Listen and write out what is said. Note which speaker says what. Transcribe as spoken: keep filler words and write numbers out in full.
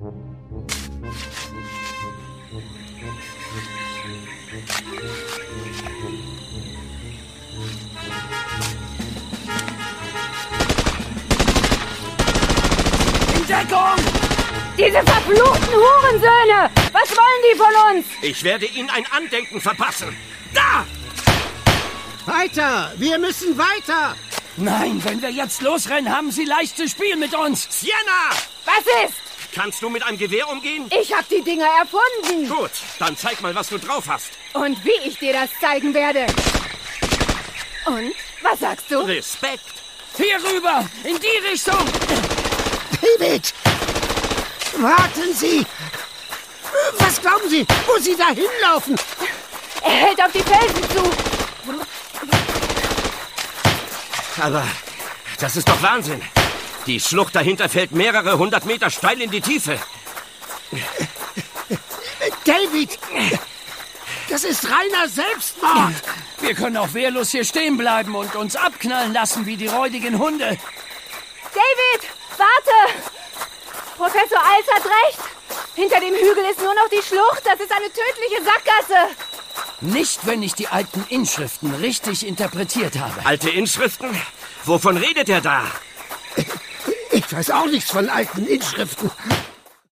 Speaker 1: In Deckung!
Speaker 2: Diese verfluchten Hurensöhne! Was wollen die von uns?
Speaker 1: Ich werde ihnen ein Andenken verpassen. Da!
Speaker 3: Weiter! Wir müssen weiter!
Speaker 4: Nein, wenn wir jetzt losrennen, haben sie leicht zu spielen mit uns.
Speaker 1: Sienna!
Speaker 2: Was ist?
Speaker 1: Kannst du mit einem Gewehr umgehen?
Speaker 2: Ich hab die Dinger erfunden.
Speaker 1: Gut, dann zeig mal, was du drauf hast.
Speaker 2: Und wie ich dir das zeigen werde. Und? Was sagst du?
Speaker 1: Respekt.
Speaker 4: Hier rüber, in die Richtung.
Speaker 3: David! Warten Sie! Was glauben Sie, wo Sie da hinlaufen?
Speaker 2: Er hält auf die Felsen zu.
Speaker 1: Aber das ist doch Wahnsinn. Die Schlucht dahinter fällt mehrere hundert Meter steil in die Tiefe.
Speaker 3: David! Das ist reiner Selbstmord!
Speaker 4: Wir können auch wehrlos hier stehen bleiben und uns abknallen lassen wie die räudigen Hunde.
Speaker 2: David, warte! Professor Als hat recht. Hinter dem Hügel ist nur noch die Schlucht. Das ist eine tödliche Sackgasse.
Speaker 4: Nicht, wenn ich die alten Inschriften richtig interpretiert habe.
Speaker 1: Alte Inschriften? Wovon redet er da?
Speaker 3: Ich weiß auch nichts von alten Inschriften.